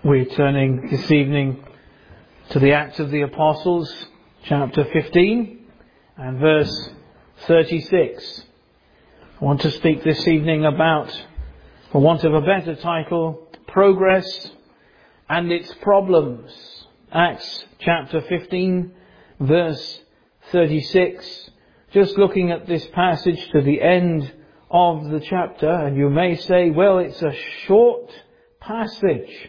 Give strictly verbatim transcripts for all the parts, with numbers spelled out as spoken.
We're turning this evening to the Acts of the Apostles, chapter fifteen and verse thirty-six. I want to speak this evening about, for want of a better title, progress and its problems. Acts chapter fifteen, verse thirty-six. Just looking at this passage to the end of the chapter, and you may say, well, it's a short passage.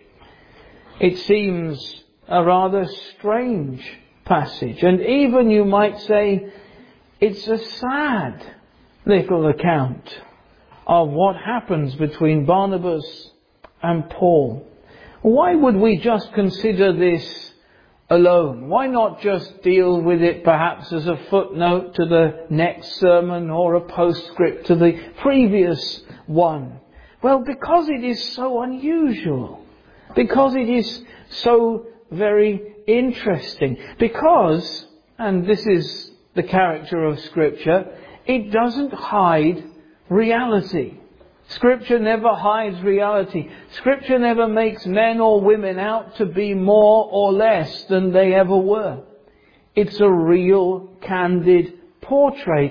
It seems a rather strange passage. And even you might say, it's a sad little account of what happens between Barnabas and Paul. Why would we just consider this alone? Why not just deal with it perhaps as a footnote to the next sermon or a postscript to the previous one? Well, because it is so unusual. Because it is so very interesting. Because, and this is the character of Scripture, it doesn't hide reality. Scripture never hides reality. Scripture never makes men or women out to be more or less than they ever were. It's a real, candid portrait.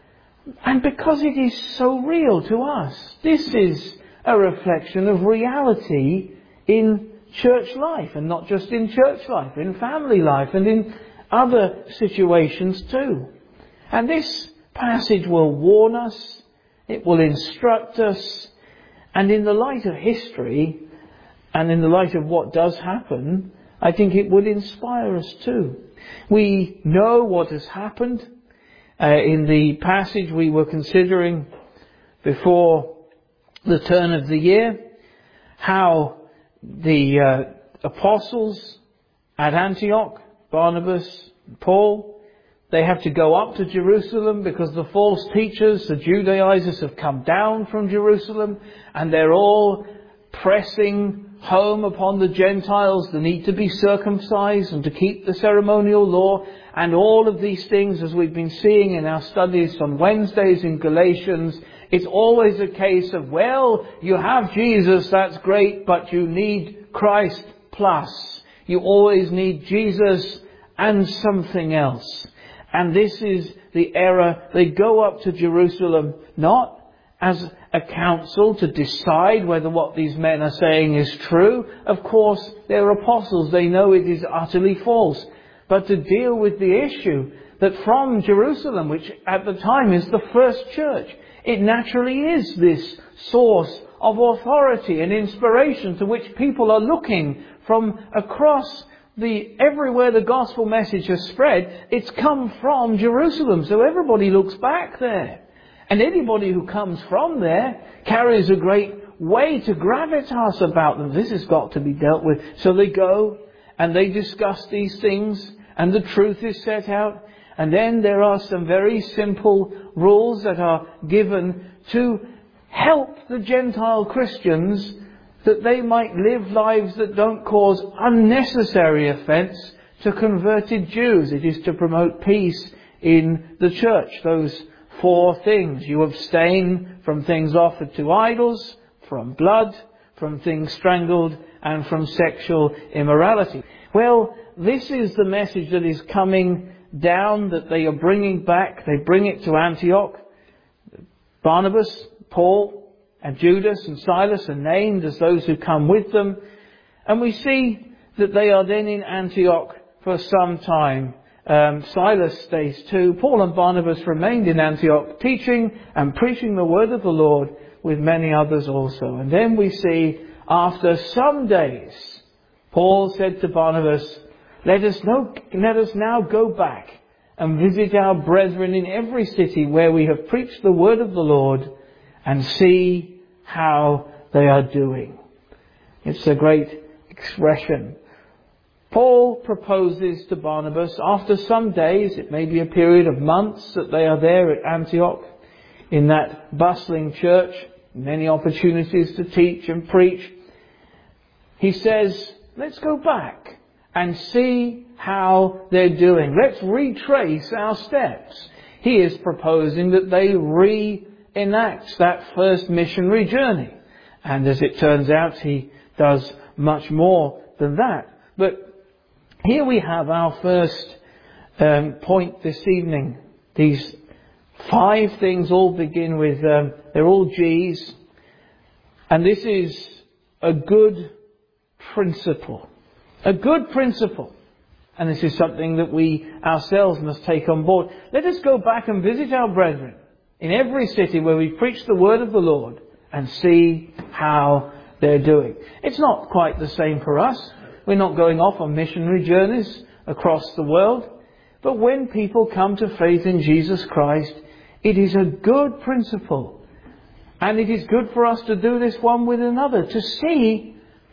And because it is so real to us, this is a reflection of reality in church life, and not just in church life, in family life and in other situations too. And this passage will warn us, it will instruct us, and in the light of history and in the light of what does happen, I think it would inspire us too. We know what has happened uh, in the passage we were considering before the turn of the year, how the uh, apostles at Antioch, Barnabas and Paul, they have to go up to Jerusalem because the false teachers, the Judaizers, have come down from Jerusalem, and they're all pressing home upon the Gentiles the need to be circumcised and to keep the ceremonial law, and all of these things, as we've been seeing in our studies on Wednesdays in Galatians. It's always a case of, well, you have Jesus, that's great, but you need Christ plus. You always need Jesus and something else. And this is the error. They go up to Jerusalem not as a council to decide whether what these men are saying is true. Of course, they're apostles. They know it is utterly false. But to deal with the issue that from Jerusalem, which at the time is the first church, it naturally is this source of authority and inspiration to which people are looking from across the everywhere the gospel message has spread. It's come from Jerusalem, so everybody looks back there. And anybody who comes from there carries a great weight of gravitas about them. This has got to be dealt with. So they go and they discuss these things, and the truth is set out. And then there are some very simple rules that are given to help the Gentile Christians that they might live lives that don't cause unnecessary offence to converted Jews. It is to promote peace in the church. Those four things. You abstain from things offered to idols, from blood, from things strangled, and from sexual immorality. Well, this is the message that is coming down, that they are bringing back. They bring it to Antioch. Barnabas, Paul, and Judas and Silas are named as those who come with them. And we see that they are then in Antioch for some time. Um, Silas stays too. Paul and Barnabas remained in Antioch, teaching and preaching the word of the Lord with many others also. And then we see, after some days, Paul said to Barnabas, Let us, know, let us now go back and visit our brethren in every city where we have preached the word of the Lord, and see how they are doing. It's a great expression. Paul proposes to Barnabas, after some days, it may be a period of months that they are there at Antioch, in that bustling church, many opportunities to teach and preach. He says, let's go back and see how they're doing. Let's retrace our steps. He is proposing that they reenact that first missionary journey. And as it turns out, he does much more than that. But here we have our first um, point this evening. These five things all begin with, um, they're all G's. And this is a good principle. A good principle. And this is something that we ourselves must take on board. Let us go back and visit our brethren in every city where we preach the word of the Lord and see how they're doing. It's not quite the same for us. We're not going off on missionary journeys across the world. But when people come to faith in Jesus Christ, it is a good principle. And it is good for us to do this one with another, to see,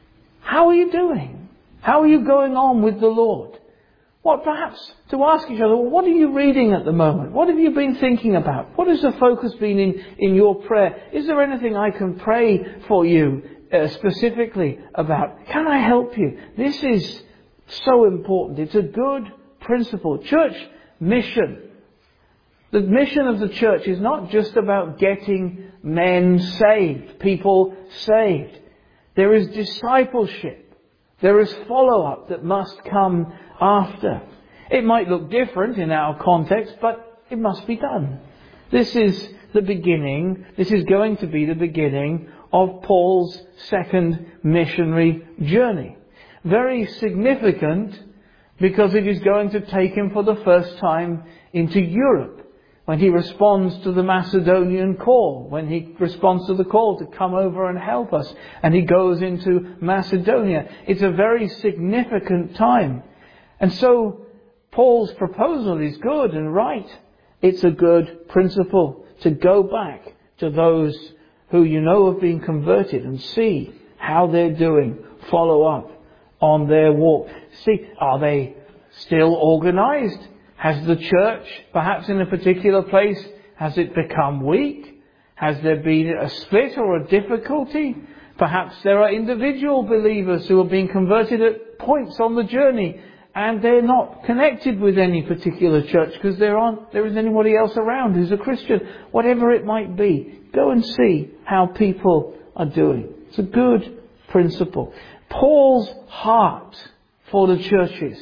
how are you doing? How are you going on with the Lord? What perhaps to ask each other, well, what are you reading at the moment? What have you been thinking about? What has the focus been in, in your prayer? Is there anything I can pray for you uh, specifically about? Can I help you? This is so important. It's a good principle. Church mission. The mission of the church is not just about getting men saved, people saved. There is discipleship. There is follow-up that must come after. It might look different in our context, but it must be done. This is the beginning, this is going to be the beginning of Paul's second missionary journey. Very significant because it is going to take him for the first time into Europe. When he responds to the Macedonian call, when he responds to the call to come over and help us, and he goes into Macedonia. It's a very significant time. And so Paul's proposal is good and right. It's a good principle to go back to those who you know have been converted and see how they're doing. Follow up on their walk. See, are they still organized? Has the church, perhaps in a particular place, has it become weak? Has there been a split or a difficulty? Perhaps there are individual believers who are being converted at points on the journey and they're not connected with any particular church because there aren't, there isn't anybody else around who's a Christian. Whatever it might be, go and see how people are doing. It's a good principle. Paul's heart for the churches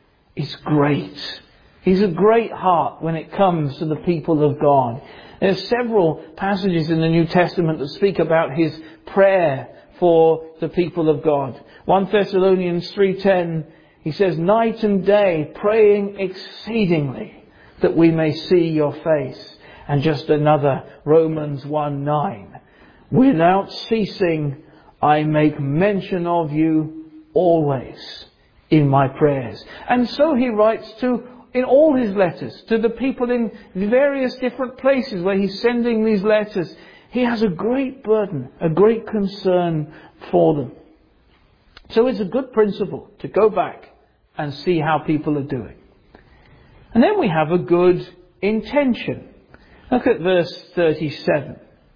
is great. He's a great heart when it comes to the people of God. There are several passages in the New Testament that speak about his prayer for the people of God. First Thessalonians three ten, he says, night and day praying exceedingly that we may see your face. And just another, Romans one nine, without ceasing I make mention of you always in my prayers. And so he writes to in all his letters, to the people in various different places where he's sending these letters, he has a great burden, a great concern for them. So it's a good principle to go back and see how people are doing. And then we have a good intention. Look at verse thirty-seven.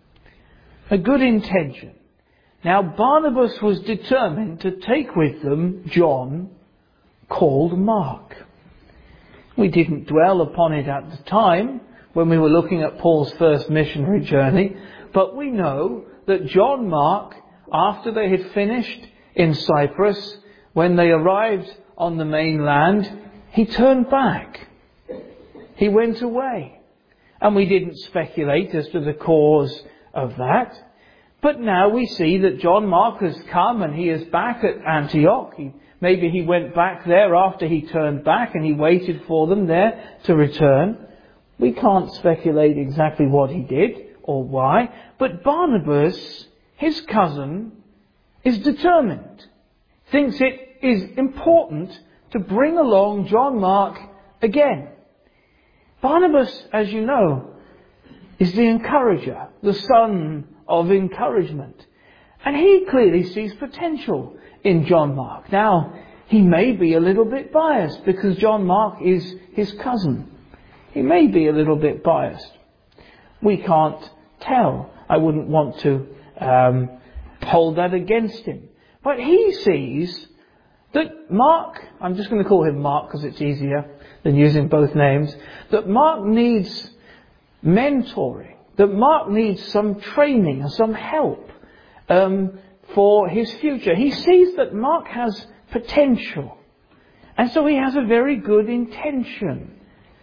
A good intention. Now Barnabas was determined to take with them John, called Mark. We didn't dwell upon it at the time when we were looking at Paul's first missionary journey, but we know that John Mark, after they had finished in Cyprus, when they arrived on the mainland, he turned back. He went away. And we didn't speculate as to the cause of that. But now we see that John Mark has come and he is back at Antioch. He Maybe he went back there after he turned back and he waited for them there to return. We can't speculate exactly what he did or why. But Barnabas, his cousin, is determined. Thinks it is important to bring along John Mark again. Barnabas, as you know, is the encourager, the son of encouragement. And he clearly sees potential in John Mark. Now, he may be a little bit biased because John Mark is his cousin. He may be a little bit biased. We can't tell. I wouldn't want to um, hold that against him. But he sees that Mark, I'm just going to call him Mark because it's easier than using both names, that Mark needs mentoring, that Mark needs some training and some help. Um, for his future. He sees that Mark has potential. And so he has a very good intention.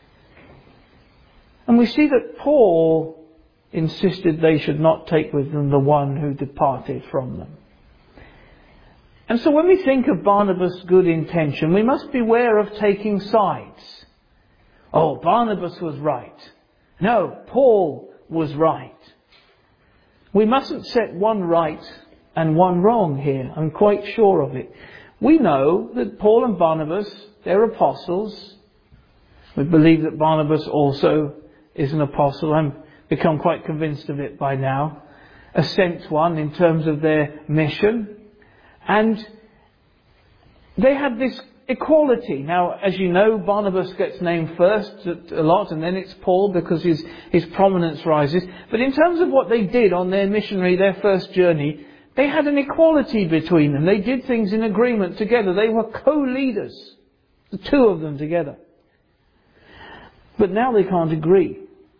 And we see that Paul insisted they should not take with them the one who departed from them. And so when we think of Barnabas' good intention, we must beware of taking sides. Oh, Barnabas was right. No, Paul was right. We mustn't set one right and one wrong here. I'm quite sure of it. We know that Paul and Barnabas, they're apostles. We believe that Barnabas also is an apostle. I've become quite convinced of it by now. A sent one in terms of their mission. And they had this equality. Now, as you know, Barnabas gets named first a lot, and then it's Paul because his, his prominence rises. But in terms of what they did on their missionary, their first journey, they had an equality between them. They did things in agreement together. They were co-leaders, the two of them together. But now they can't agree.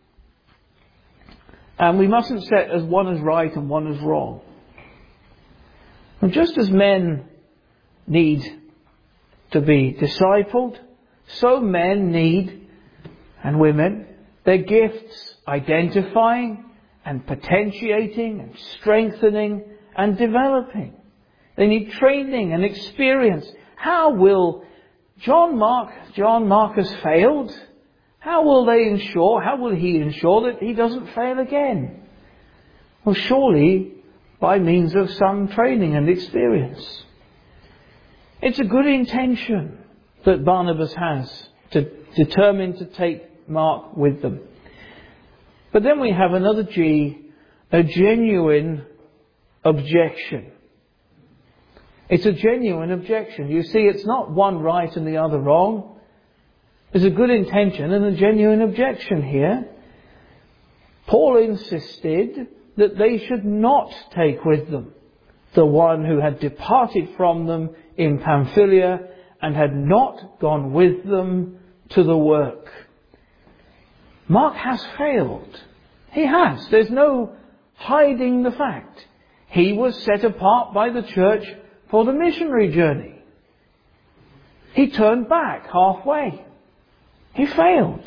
And we mustn't set as one as right and one as wrong. And just as men need to be discipled, so men need, and women, their gifts identifying and potentiating and strengthening and developing. They need training and experience. How will John Mark, John Mark has failed? How will they ensure, how will he ensure that he doesn't fail again? Well, surely by means of some training and experience. It's a good intention that Barnabas has to determine to take Mark with them. But then we have another G, a genuine objection. It's a genuine objection. You see, it's not one right and the other wrong. There's a good intention and a genuine objection here. Paul insisted that they should not take with them the one who had departed from them in Pamphylia and had not gone with them to the work. Mark has failed. He has. There's no hiding the fact. He was set apart by the church for the missionary journey. He turned back halfway. He failed.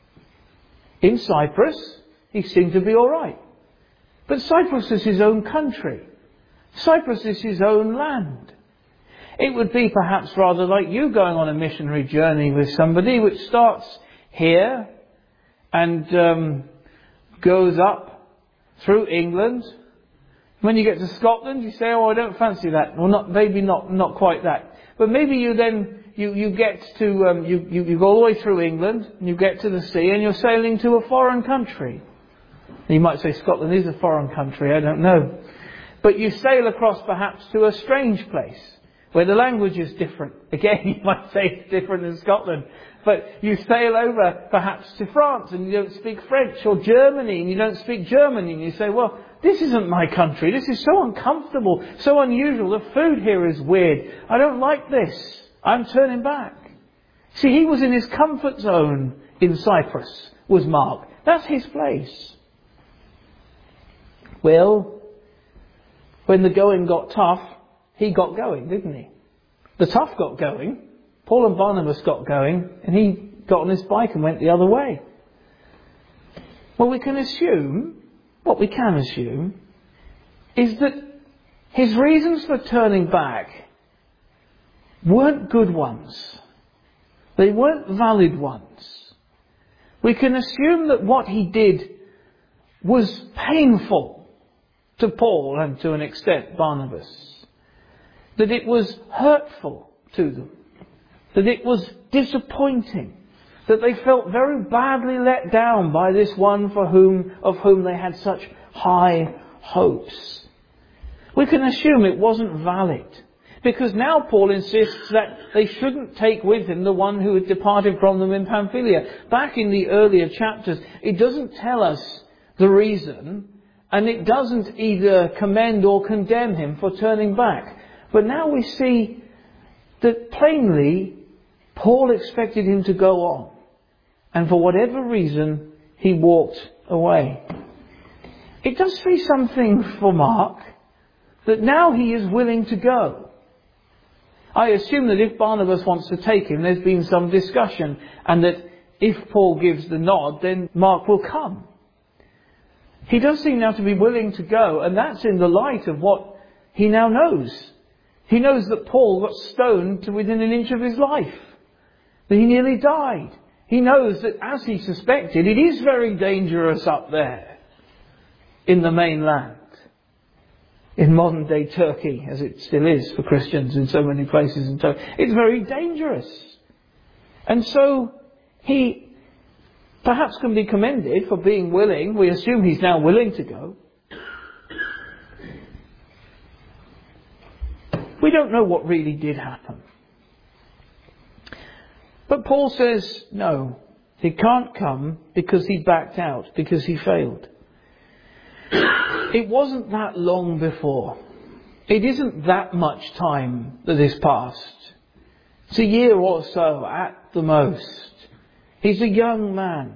In Cyprus, he seemed to be all right. But Cyprus is his own country. Cyprus is his own land. It would be perhaps rather like you going on a missionary journey with somebody which starts here and um, goes up through England. When you get to Scotland, you say, oh, I don't fancy that. Well, not maybe not not quite that. But maybe you then, you, you get to, um, you, you, you go all the way through England, and you get to the sea, and you're sailing to a foreign country. You might say Scotland is a foreign country, I don't know. But you sail across perhaps to a strange place where the language is different. Again, you might say it's different in Scotland. But you sail over perhaps to France and you don't speak French, or Germany and you don't speak German, and you say, well, this isn't my country. This is so uncomfortable, so unusual. The food here is weird. I don't like this. I'm turning back. See, he was in his comfort zone in Cyprus, was Mark. That's his place. Well, when the going got tough, he got going, didn't he? The tough got going. Paul and Barnabas got going, and he got on his bike and went the other way. Well, we can assume, what we can assume, is that his reasons for turning back weren't good ones. They weren't valid ones. We can assume that what he did was painful to Paul and to an extent Barnabas. That it was hurtful to them. That it was disappointing. That they felt very badly let down by this one for whom, of whom they had such high hopes. We can assume it wasn't valid. Because now Paul insists that they shouldn't take with him the one who had departed from them in Pamphylia. Back in the earlier chapters, it doesn't tell us the reason, and it doesn't either commend or condemn him for turning back. But now we see that plainly Paul expected him to go on. And for whatever reason, he walked away. It does say something for Mark that now he is willing to go. I assume that if Barnabas wants to take him, there's been some discussion, and that if Paul gives the nod, then Mark will come. He does seem now to be willing to go, and that's in the light of what he now knows. He knows that Paul got stoned to within an inch of his life, that he nearly died. He knows that, as he suspected, it is very dangerous up there in the mainland, in modern day Turkey, as it still is for Christians in so many places in Turkey. It's very dangerous. And so he perhaps can be commended for being willing. We assume he's now willing to go. We don't know what really did happen. But Paul says, no, he can't come because he backed out, because he failed. It wasn't that long before. It isn't that much time that has passed. It's a year or so at the most. He's a young man.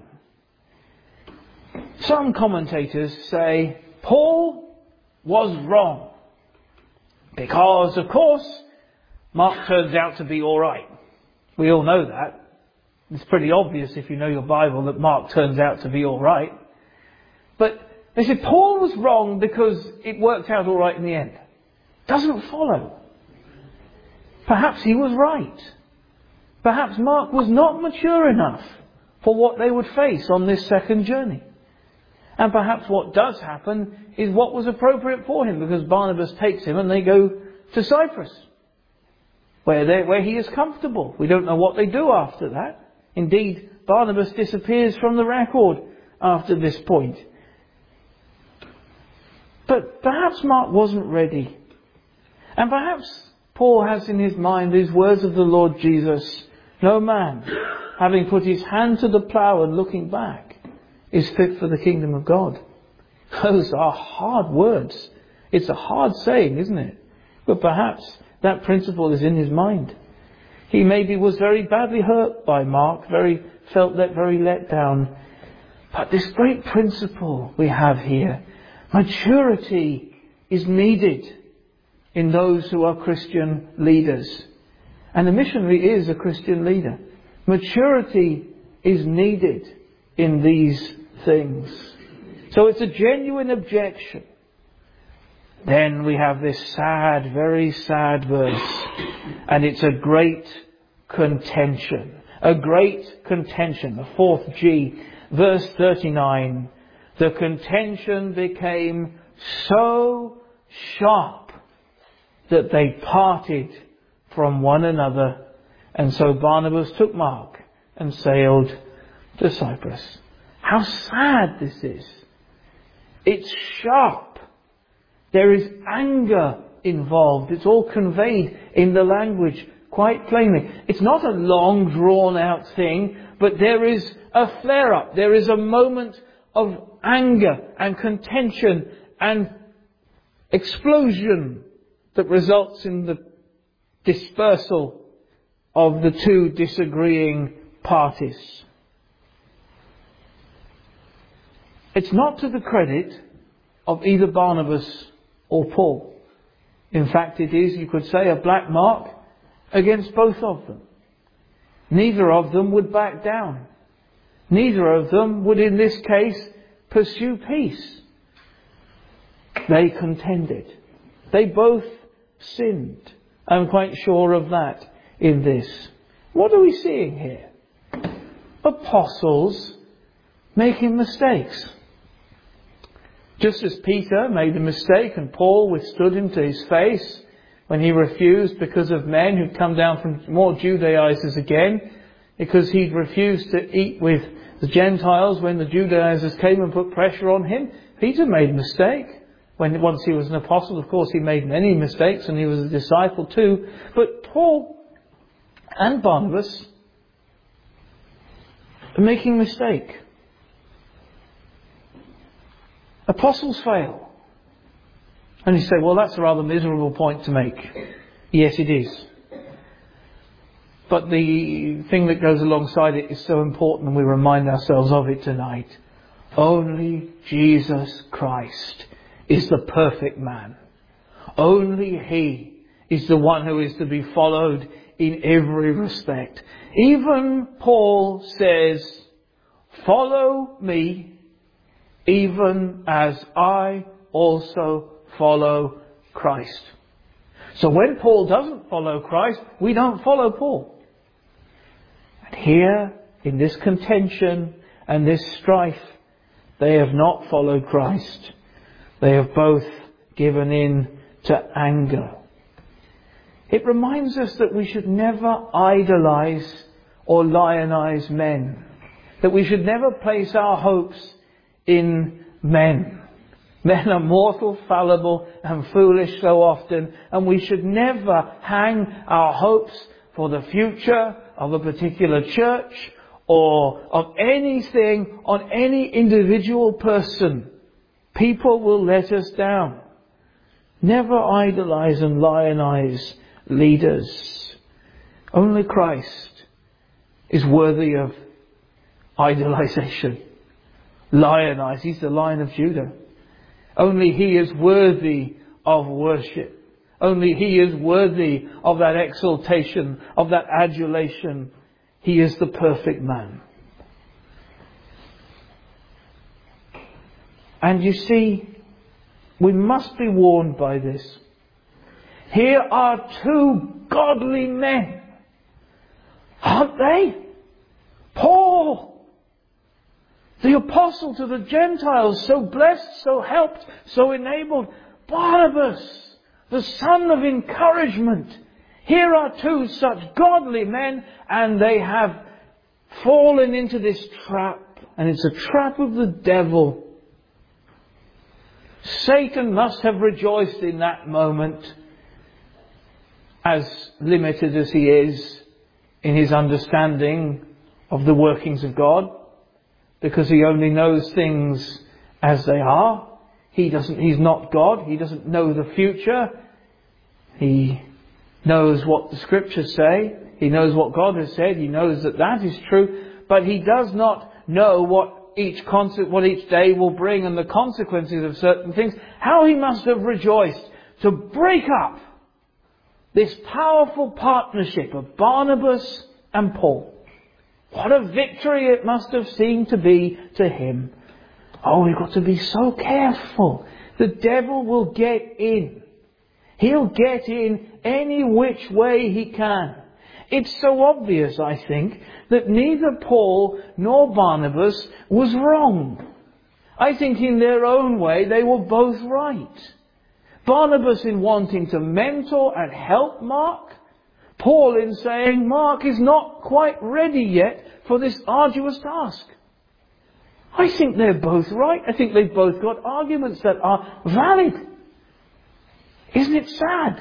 Some commentators say Paul was wrong. Because, of course, Mark turns out to be all right. We all know that. It's pretty obvious if you know your Bible that Mark turns out to be all right. But they said Paul was wrong because it worked out all right in the end. Doesn't follow. Perhaps he was right. Perhaps Mark was not mature enough for what they would face on this second journey. And perhaps what does happen is what was appropriate for him, because Barnabas takes him and they go to Cyprus, where they, where he is comfortable. We don't know what they do after that. Indeed, Barnabas disappears from the record after this point. But perhaps Mark wasn't ready. And perhaps Paul has in his mind these words of the Lord Jesus, no man, having put his hand to the plough and looking back, is fit for the kingdom of God. Those are hard words. It's a hard saying, isn't it? But perhaps that principle is in his mind. He maybe was very badly hurt by Mark, very felt that very let down. But this great principle we have here, maturity is needed in those who are Christian leaders. And a missionary is a Christian leader. Maturity is needed in these things. So it's a genuine objection. Then we have this sad, very sad verse. And it's a great contention. A great contention. The fourth G. Verse thirty-nine. The contention became so sharp that they parted from one another. And so Barnabas took Mark and sailed to Cyprus. How sad this is. It's sharp. There is anger involved. It's all conveyed in the language quite plainly. It's not a long drawn out thing, but there is a flare up. There is a moment of anger and contention and explosion that results in the dispersal of the two disagreeing parties. It's not to the credit of either Barnabas or Paul. In fact, it is, you could say, a black mark against both of them. Neither of them would back down. Neither of them would, in this case, pursue peace. They contended. They both sinned. I'm quite sure of that in this. What are we seeing here? Apostles making mistakes. Just as Peter made a mistake and Paul withstood him to his face when he refused because of men who'd come down from more Judaizers again, because he'd refused to eat with the Gentiles when the Judaizers came and put pressure on him. Peter made a mistake. When once he was an apostle, of course, he made many mistakes and he was a disciple too. But Paul and Barnabas are making a mistake. Apostles fail. And you say, well, that's a rather miserable point to make. Yes, it is. But the thing that goes alongside it is so important, and we remind ourselves of it tonight. Only Jesus Christ is the perfect man. Only He is the one who is to be followed in every respect. Even Paul says, follow me, even as I also follow Christ. So when Paul doesn't follow Christ, we don't follow Paul. And here, in this contention and this strife, they have not followed Christ. They have both given in to anger. It reminds us that we should never idolize or lionize men. That we should never place our hopes in men. Men are mortal, fallible and foolish so often, and we should never hang our hopes for the future of a particular church or of anything on any individual person. People will let us down. Never idolize and lionize leaders. Only Christ is worthy of idolization. Lionize. He's the Lion of Judah. Only He is worthy of worship. Only He is worthy of that exaltation, of that adulation. He is the perfect man. And you see, we must be warned by this. Here are two godly men. Aren't they? Paul, the apostle to the Gentiles, so blessed, so helped, so enabled. Barnabas, the son of encouragement. Here are two such godly men, and they have fallen into this trap. And it's a trap of the devil. Satan must have rejoiced in that moment, as limited as he is in his understanding of the workings of God, because he only knows things as they are. He doesn't, he's not God. He doesn't know the future. He knows what the scriptures say. He knows what God has said. He knows that that is true. But he does not know what each conse- what each day will bring and the consequences of certain things. How he must have rejoiced to break up this powerful partnership of Barnabas and Paul. What a victory it must have seemed to be to him. Oh, we've got to be so careful. The devil will get in. He'll get in any which way he can. It's so obvious, I think, that neither Paul nor Barnabas was wrong. I think in their own way they were both right. Barnabas in wanting to mentor and help Mark. Paul in saying Mark is not quite ready yet for this arduous task. I think they're both right. I think they've both got arguments that are valid. Isn't it sad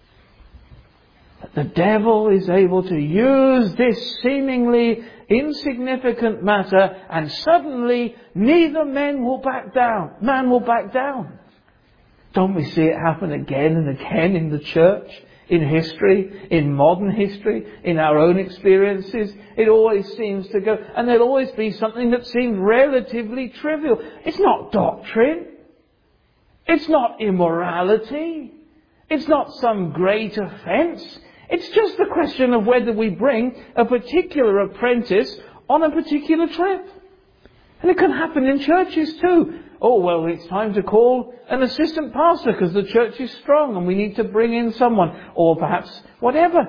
that the devil is able to use this seemingly insignificant matter, and suddenly neither men will back down. Man will back down. Don't we see it happen again and again in the church, in history, in modern history, in our own experiences? It always seems to go, and there'll always be something that seems relatively trivial. It's not doctrine. It's not immorality. It's not some great offence. It's just the question of whether we bring a particular apprentice on a particular trip. And it can happen in churches too. Oh, well, it's time to call an assistant pastor because the church is strong and we need to bring in someone. Or perhaps whatever.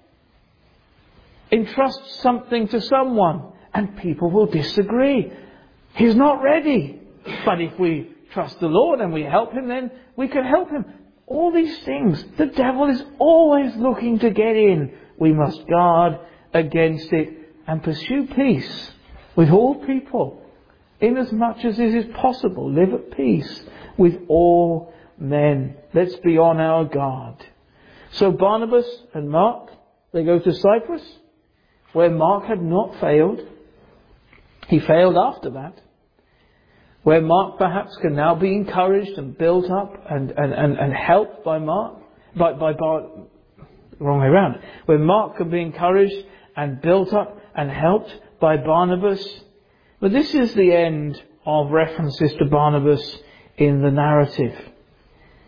Entrust something to someone and people will disagree. He's not ready. But if we trust the Lord and we help him, then we can help him. All these things, the devil is always looking to get in. We must guard against it and pursue peace with all people. Inasmuch as it is possible, live at peace with all men. Let's be on our guard. So Barnabas and Mark, they go to Cyprus, where Mark had not failed. He failed after that. Where Mark perhaps can now be encouraged and built up and, and, and, and helped by Mark, by, by Bar, wrong way around. Where Mark can be encouraged and built up and helped by Barnabas. But this is the end of references to Barnabas in the narrative.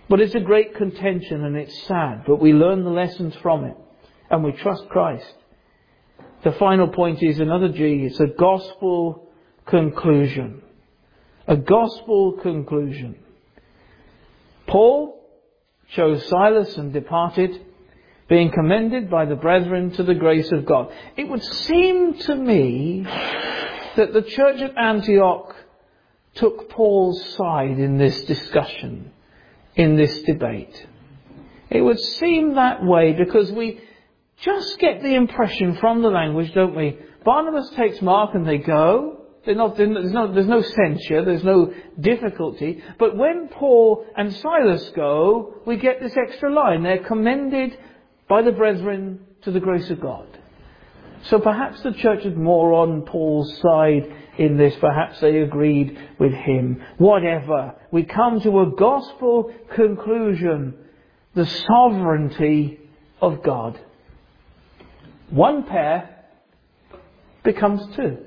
But it's a great contention and it's sad, but we learn the lessons from it and we trust Christ. The final point is another G. It's a gospel conclusion. A gospel conclusion. Paul chose Silas and departed, being commended by the brethren to the grace of God. It would seem to me that the church at Antioch took Paul's side in this discussion, in this debate. It would seem that way because we just get the impression from the language, don't we? Barnabas takes Mark and they go. They're not, there's, no, there's no censure, there's no difficulty. But when Paul and Silas go, we get this extra line. They're commended by the brethren to the grace of God. So perhaps the church is more on Paul's side in this. Perhaps they agreed with him. Whatever. We come to a gospel conclusion. The sovereignty of God. One pair becomes two.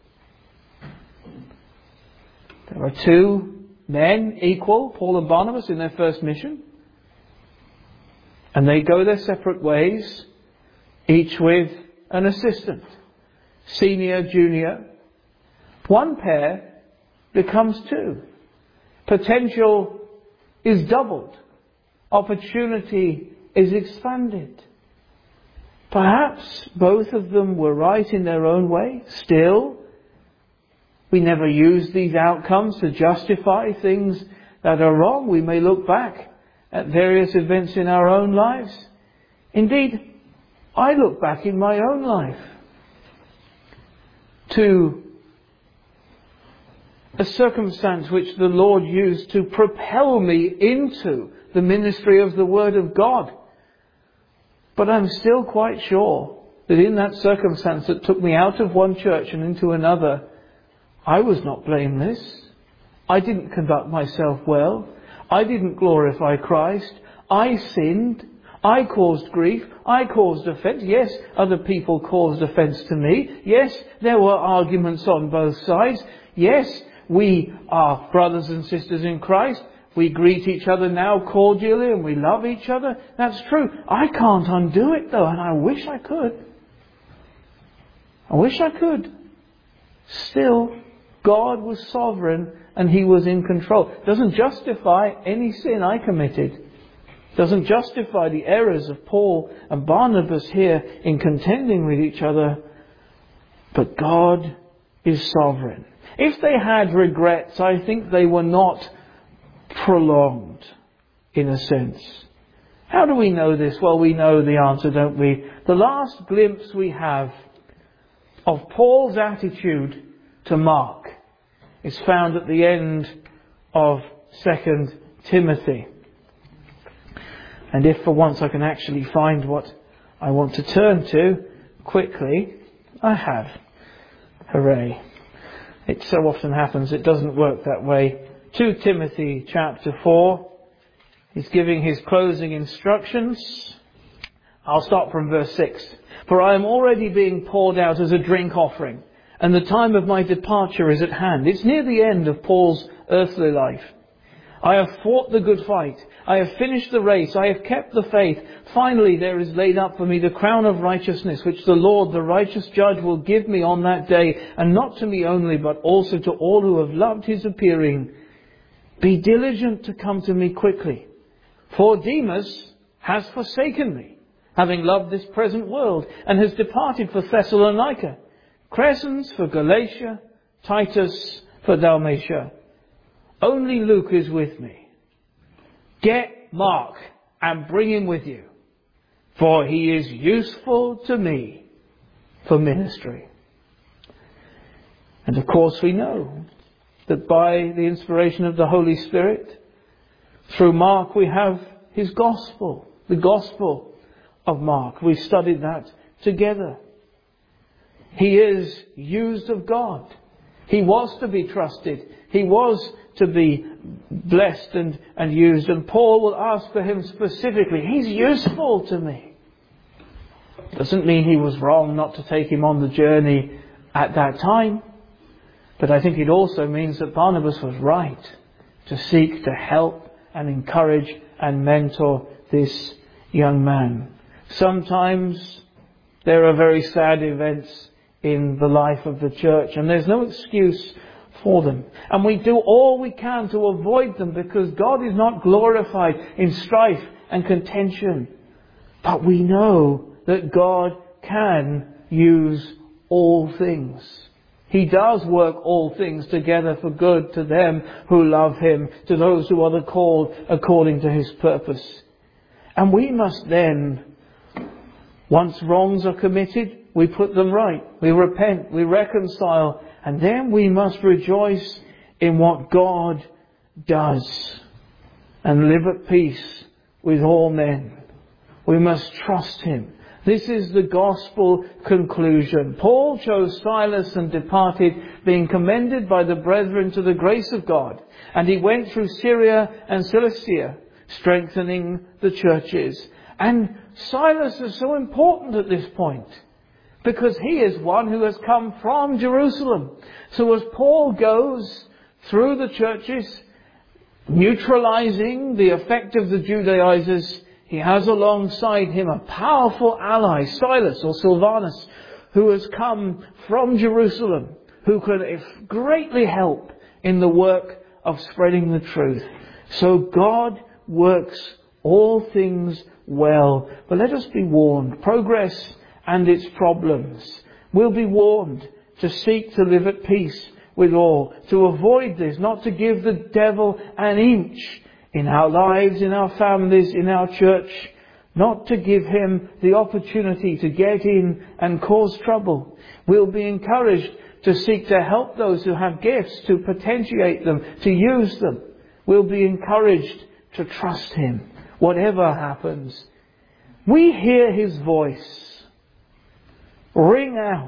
There are two men equal, Paul and Barnabas, in their first mission. And they go their separate ways, each with an assistant, senior, junior. One pair becomes two. Potential is doubled. Opportunity is expanded. Perhaps both of them were right in their own way. Still, we never use these outcomes to justify things that are wrong. We may look back at various events in our own lives. Indeed, I look back in my own life to a circumstance which the Lord used to propel me into the ministry of the Word of God. But I'm still quite sure that in that circumstance that took me out of one church and into another, I was not blameless. I didn't conduct myself well. I didn't glorify Christ. I sinned. I caused grief. I caused offence. Yes, other people caused offence to me. Yes, there were arguments on both sides. Yes, we are brothers and sisters in Christ. We greet each other now cordially and we love each other. That's true. I can't undo it though, and I wish I could. I wish I could. Still, God was sovereign and He was in control. Doesn't justify any sin I committed. Doesn't justify the errors of Paul and Barnabas here in contending with each other. But God is sovereign. If they had regrets, I think they were not prolonged, in a sense. How do we know this? Well, we know the answer, don't we? The last glimpse we have of Paul's attitude to Mark is found at the end of Second Timothy. And if for once I can actually find what I want to turn to quickly, I have. Hooray. It so often happens it doesn't work that way. Second Timothy chapter four. He's giving his closing instructions. I'll start from verse six. For I am already being poured out as a drink offering, and the time of my departure is at hand. It's near the end of Paul's earthly life. I have fought the good fight. I have finished the race. I have kept the faith. Finally, there is laid up for me the crown of righteousness, which the Lord, the righteous judge, will give me on that day, and not to me only, but also to all who have loved His appearing. Be diligent to come to me quickly, for Demas has forsaken me, having loved this present world, and has departed for Thessalonica. Crescens for Galatia, Titus for Dalmatia. Only Luke is with me. Get Mark and bring him with you, for he is useful to me for ministry. And of course we know that by the inspiration of the Holy Spirit, through Mark we have his gospel, the gospel of Mark. We studied that together. He is used of God. He was to be trusted. He was to be blessed and, and used. And Paul will ask for him specifically. He's useful to me. Doesn't mean he was wrong not to take him on the journey at that time. But I think it also means that Barnabas was right to seek to help and encourage and mentor this young man. Sometimes there are very sad events in the life of the church, and there's no excuse for them. And we do all we can to avoid them, because God is not glorified in strife and contention. But we know that God can use all things. He does work all things together for good to them who love Him, to those who are the called according to His purpose. And we must then, once wrongs are committed, we put them right. We repent, we reconcile, and then we must rejoice in what God does and live at peace with all men. We must trust Him. This is the gospel conclusion. Paul chose Silas and departed, being commended by the brethren to the grace of God. And he went through Syria and Cilicia, strengthening the churches. And Silas is so important at this point, because he is one who has come from Jerusalem. So as Paul goes through the churches, neutralizing the effect of the Judaizers, he has alongside him a powerful ally, Silas or Silvanus, who has come from Jerusalem, who can greatly help in the work of spreading the truth. So God works all things well. But let us be warned. Progress and its problems. We'll be warned to seek to live at peace with all, to avoid this, not to give the devil an inch in our lives, in our families, in our church, not to give him the opportunity to get in and cause trouble. We'll be encouraged to seek to help those who have gifts, to potentiate them, to use them. We'll be encouraged to trust Him, whatever happens. We hear His voice ring out.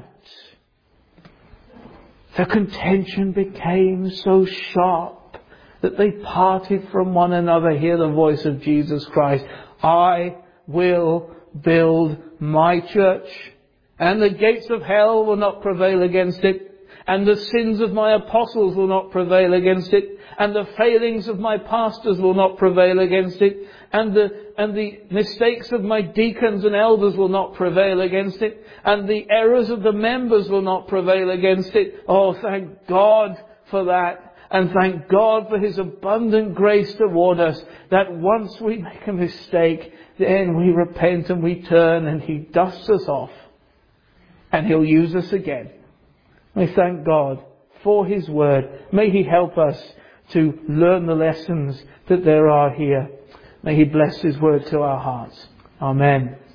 The contention became so sharp that they parted from one another. Hear the voice of Jesus Christ. I will build my church, and the gates of hell will not prevail against it, and the sins of my apostles will not prevail against it, and the failings of my pastors will not prevail against it, and the and the mistakes of my deacons and elders will not prevail against it, and the errors of the members will not prevail against it. Oh, thank God for that. And thank God for His abundant grace toward us, that once we make a mistake, then we repent and we turn, and He dusts us off, and He'll use us again. We thank God for His word. May He help us to learn the lessons that there are here. May He bless His word to our hearts. Amen.